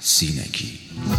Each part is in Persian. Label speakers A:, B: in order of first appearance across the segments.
A: سینگی.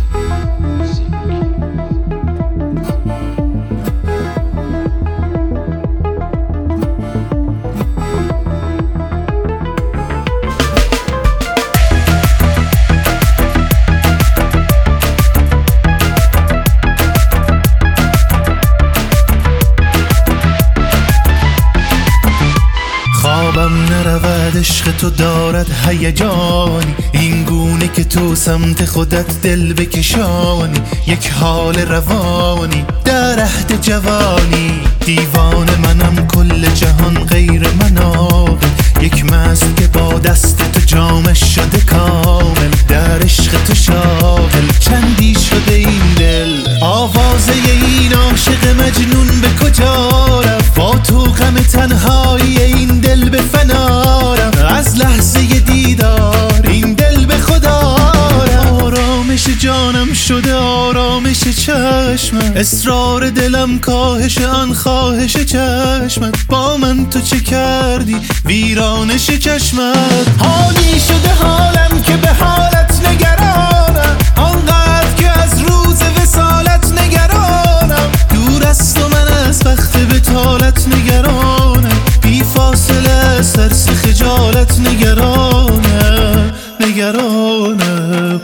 B: خوابم نرود عشق تو دارد هیجانی، این گونه که تو سمت خودت دل بکشانی، یک حال روانی در عهد جوانی. دیوان منم کل جهان غیر من عاقل، یک مست که با دست تو جامش شده کامل، در عشق تو شاغل چندی شده این دل. آوازه این عاشق مجنون به کجا رفت؟ با تو غم تنهایی این دل به فنا رفت. از لحظه دیدار این دل به خدا رفت. آرامش جانم شده آرامش چشمت، اصرار دلم کاهش آن خواهش چشمت. با من تو چه کردی ویرانش چشمت؟ حالی شده حالم که به حالت نگرانم، آنقدر که از روز وصالت نگرانم. دور است و من از وقت بطالت نگرانم، بی فاصله سرس خجالت نگرانم. نگرانم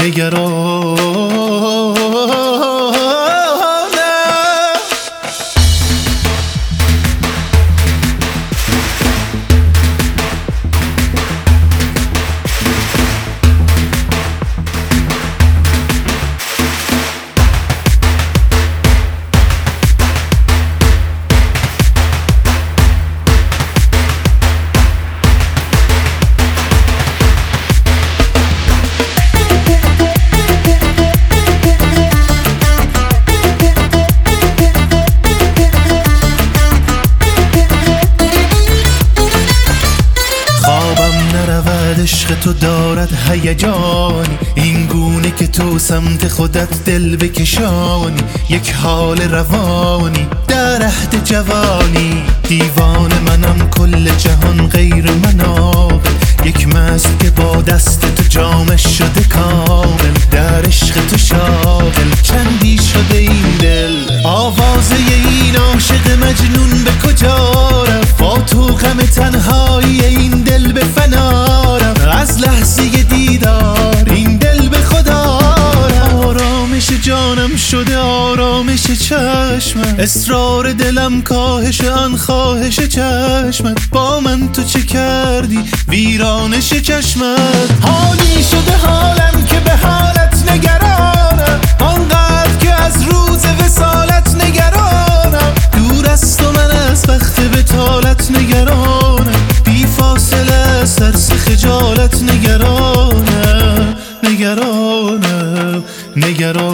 B: عشق تو دارد هیجانی، این گونه که تو سمت خودت دل بکشانی، یک حال روانی در عهد جوانی. دیوان منم کل جهان غیر من عاقل، یک مست که با دست تو جامش شده کامل، در عشق تو شاغل چندی شده این دل. آوازه این عاشق مجنون به کجا رفت؟ با تو غم تنهایی این دل به فنا رفت. از لحظه دیدار این دل به خدا رفت. آرامش جانم شده آرامش چشمت، اصرار دلم کاهش آن خواهش چشمت. با من تو چه کردی ویرانش چشمت؟ حالی شده حالم که به حالت نگرانم، آنقدر که از روز وصالت نگرانم. دور است و من از وقت بطالت نگرانم، بی فاصله سرس خجالت نگرانم. نگرانم